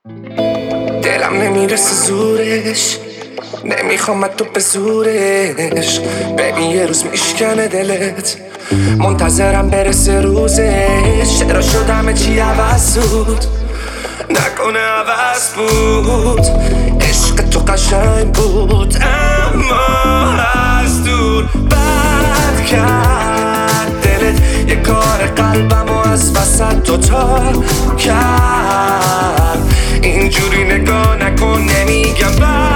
دلم نمیرسه زورش، نمیخوام تو به زورش. ببین یه روز میشکنه دلت، منتظرم برسه روزش. چرا شدم چی عوض بود، نکنه عوض بود. عشق تو قشنگ بود اما از دور بد کرد دلت. یه کار قلبمو از وسط دوتا کرد. اینجوری نگاه نکن، نمیگم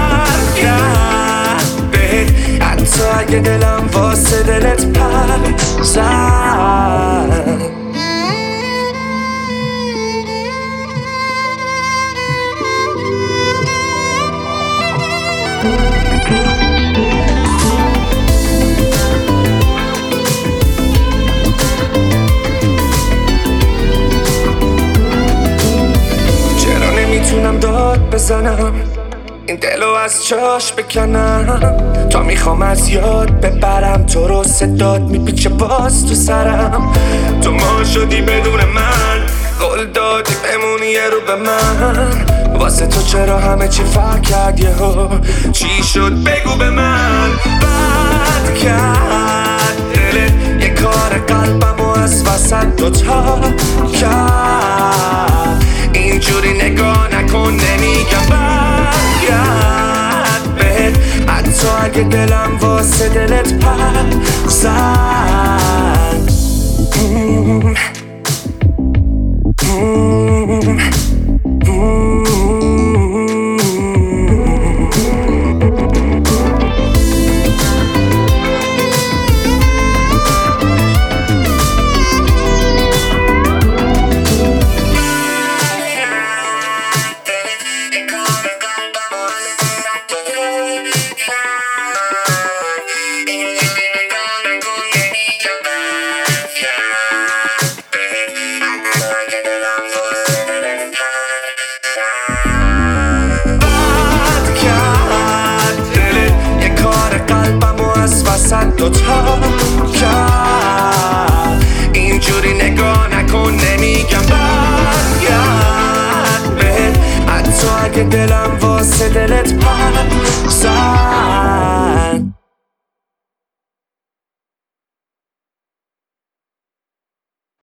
برگرد بهت، حتی اگه دلم واسه دلت پر زد. چرا نمیتونم داد بزنم، این دلو از جاش بکنم. تا میخوام از یاد ببرم تو رو، صدات میپیچه باز تو سرم. تو ما شدی بدون من، قول دادی بمونی یه رو به من. واسه تو چرا همه چی فرق کرد یهو، چی شد بگو به من. بد کرد دلت، یه کار قلبمو از وسط دوتا کرد. اینجوری نگاه نکن، نمیگم برگرد بهت، حتی اگه دلم واسه دلت پر زد. دوتا کرد. اینجوری نگاه نکن، نمیگم برگرد بهت، حتی اگه دلم واسه دلت پر زد.